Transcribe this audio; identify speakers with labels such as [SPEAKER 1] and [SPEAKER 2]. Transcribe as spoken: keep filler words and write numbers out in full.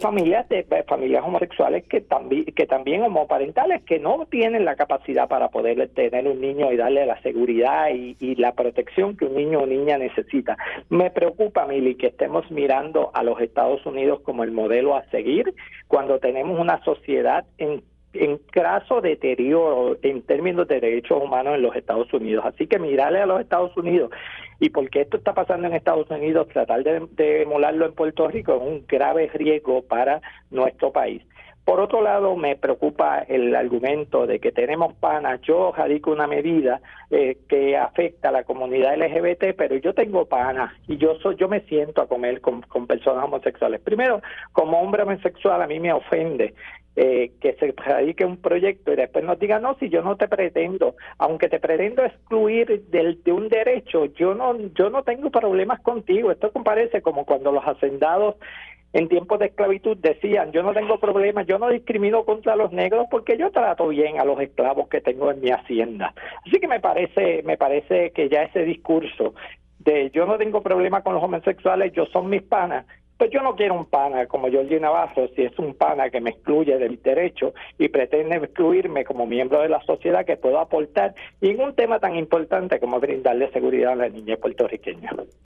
[SPEAKER 1] familias de familias homosexuales que también que también homoparentales que no tienen la capacidad para poder tener un niño y darle la seguridad y, y la protección que un niño o niña necesita. Me preocupa, Mili, que estemos mirando a los Estados Unidos como el modelo a seguir cuando tenemos una sociedad en en caso de deterioro en términos de derechos humanos en los Estados Unidos. Así que mirarle a los Estados Unidos y porque esto está pasando en Estados Unidos, tratar de, de emularlo en Puerto Rico es un grave riesgo para nuestro país. Por otro lado, me preocupa el argumento de que tenemos panas. Yo radico una medida eh, que afecta a la comunidad L G B T, pero yo tengo panas y yo soy, yo me siento a comer con, con personas homosexuales. Primero, como hombre homosexual, a mí me ofende Eh, que se radique un proyecto y después nos diga, no, si yo no te pretendo, aunque te pretendo excluir del, de un derecho, yo no yo no tengo problemas contigo. Esto parece como cuando los hacendados en tiempos de esclavitud decían, yo no tengo problemas, yo no discrimino contra los negros porque yo trato bien a los esclavos que tengo en mi hacienda. Así que me parece, me parece que ya ese discurso de yo no tengo problema con los homosexuales, yo son mis panas, pues yo no quiero un pana como Georgie Navarro, si es un pana que me excluye del derecho y pretende excluirme como miembro de la sociedad que puedo aportar y en un tema tan importante como brindarle seguridad a la niña puertorriqueña.